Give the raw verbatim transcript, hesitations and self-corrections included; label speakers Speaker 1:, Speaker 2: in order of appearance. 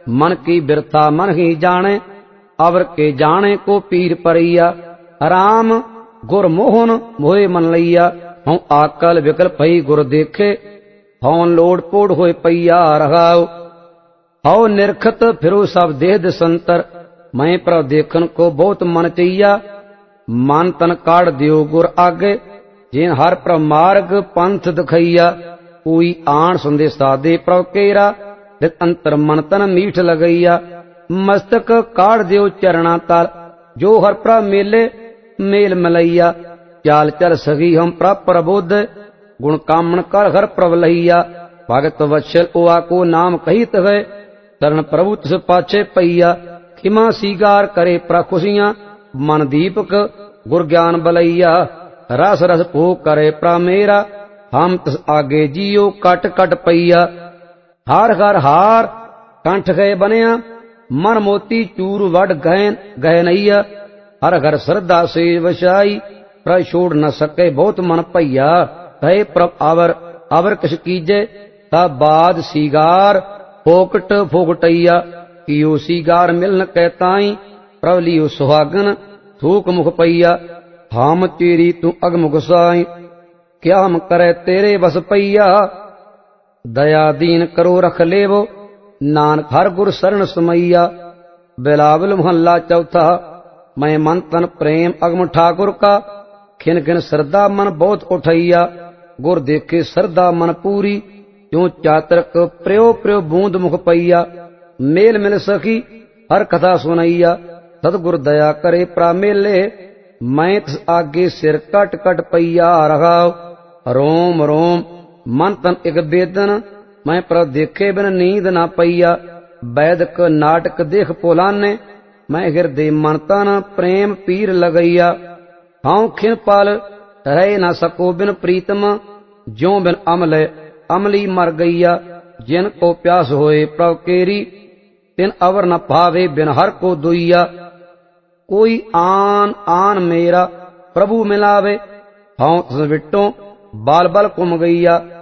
Speaker 1: मन की बिरथा मन ही जाने, अवर के जाने को पीर परैया। राम गुर मोहन मोहे मन लैया, हूँ आकल विकल पई गुर देखे, हौं लोड़ पोड़ होए पैया रहाओ। हौ निरखत फिरो सब देह दिसंतर, मैं प्रभ देखन को बहुत मन चैया। मन तन काढ़ दियो गुर आगे, जिन हर प्रभ मार्ग पंथ दिखैया। कोई आण संदेशा दे प्रभ केरा, रित अंतर मन तन मीठ लगैया। मस्तक काढ़ दियो चरणा ताल, जो हर प्रभ मेले मेल मिलैया। चाल चल सगी हम प्रभ प्रबोध, गुण कामण कर हर प्रभ लैया। भगत वत्सल ओआ को नाम कहित है, शरण प्रभु तिस पाछे पैया। खिमा सीगार करे प्रखुशियां, मन दीपक गुर ज्ञान बलैया। रस रस भोग करे प्रा मेरा, हम तिस आगे जियो कट कट पैया। हार हर हार कंठ गए बनिया, मन मोती चूर वड गए गए नैया। हर घर श्रद्धा से वशाई, प्र छोड़ न सके बहुत मन पैया। कहे प्रभ आवर आवर किस कीजे, ता बाद सीगार फोकट फोकटैया। कियो सीगार मिलन कहताई, प्रभ लियो सुहागन थूक मुख पैया। हम तेरी तू अगमुख साई, क्या हम करे तेरे बस पैया। दया दीन करो रख लेवो, नानक हर गुर शरण समैया। बिलावल मोहल्ला चौथा। मैं मन तन प्रेम अगम ठाकुर का, खिन खिन श्रद्धा मन बहुत उठैया। गुर देखे श्रद्धा मन पूरी, क्यों चातरक प्रियो प्रियो बूंद मुख पैया। मेल मिल सकी हर कथा सुनैया, सतगुर दया करे प्रा मेले। मैं तिस आगे सिर कट कट पैया रहाओ। रोम रोम मन तन एक बेदन, मैं प्रभ देखे बिन नींद ना पैया। वैदक नाटक देख पोलाने, मैं हृदय मन तन प्रेम पीर लगैया। हाँ खिन पाल रह न सको बिन प्रीतम, ज्यों बिन अमल अमली मर गैया। जिन को प्यास होए प्रभ केरी, तिन अवर न भावे बिन हर को दुइया। कोई आन आन मेरा प्रभु मिलावे, हाँ तिस विटों बाल बल कुम गैया।